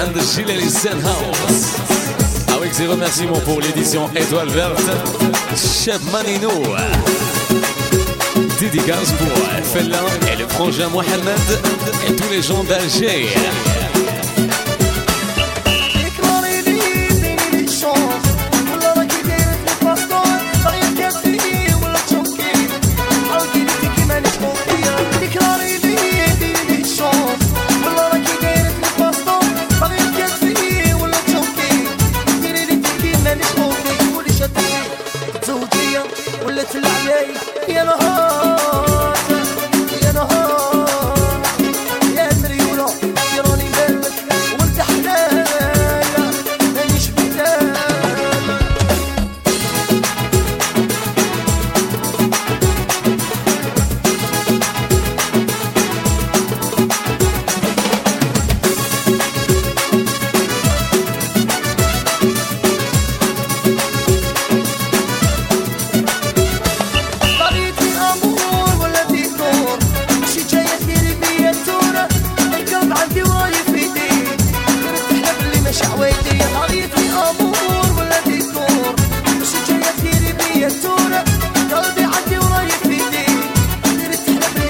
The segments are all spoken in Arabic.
band Gilles Sen House. Avec ses remerciements pour l'édition Étoile Verte, Chef Manino. Dédicace pour Fella et le frangin Mohamed et tous les gens d'Alger. يا نهار يا نهار يا مريولة يا راني بالك وانت حنايا مانيش بدال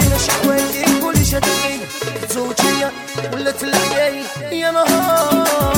ولت العياي يا نهار